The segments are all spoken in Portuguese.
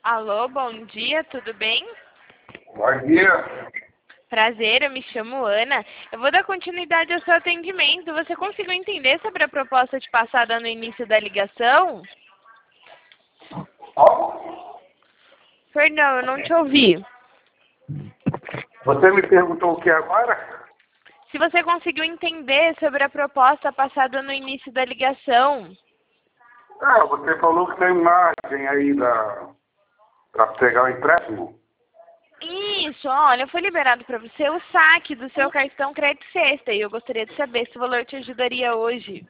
Alô, bom dia, tudo bem? Bom dia. Prazer, eu me chamo Ana. Eu vou dar continuidade ao seu atendimento. Você conseguiu entender sobre a proposta de passada no início da ligação? Ó, Perdão, eu não te ouvi. você me perguntou o que agora? Se você conseguiu entender sobre a proposta passada no início da ligação. Ah, você falou que tem imagem aí para pegar o empréstimo. Isso, olha, foi liberado para você o saque do seu cartão crédito sexta e eu gostaria de saber se o valor te ajudaria hoje.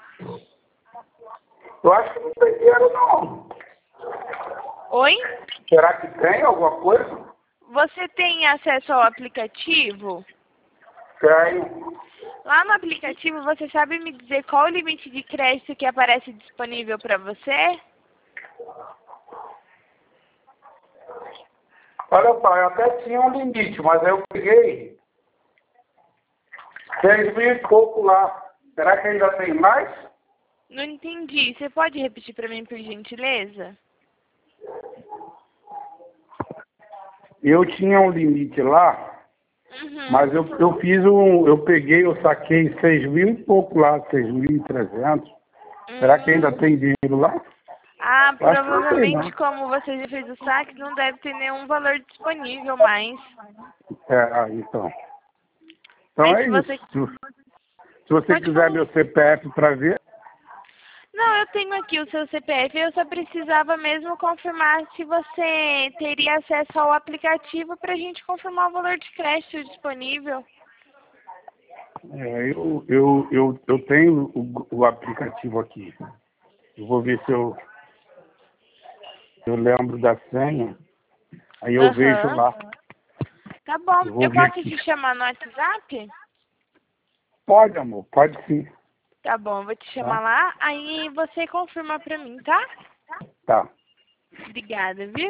Eu acho que não tem dinheiro, não. Oi? Será que tem alguma coisa? Você tem acesso ao aplicativo? Tenho. Lá no aplicativo, você sabe me dizer qual o limite de crédito que aparece disponível para você? Olha só, eu até tinha um limite, mas eu peguei 6 mil e pouco lá. Será que ainda tem mais? Não entendi. Você pode repetir para mim, por gentileza? Eu tinha um limite lá, mas eu peguei, eu saquei 6 mil e pouco lá, 6.300. Será que ainda tem dinheiro lá? Ah, Eu acho que não tem, provavelmente não. como você já fez o saque, não deve ter nenhum valor disponível mais. Então. Então Mas é se isso. você... Se você Pode quiser falar. meu CPF para ver, Não, eu tenho aqui o seu CPF, eu só precisava mesmo confirmar se você teria acesso ao aplicativo para a gente confirmar o valor de crédito disponível. eu tenho o aplicativo aqui. Eu vou ver se eu lembro da senha. Aí eu vejo Aham. lá. Tá bom. Eu vou Eu ver posso aqui. te chamar no WhatsApp? Pode, amor, pode sim. Tá bom, eu vou te chamar Tá? lá, aí você confirma pra mim, tá? Tá. Obrigada, viu?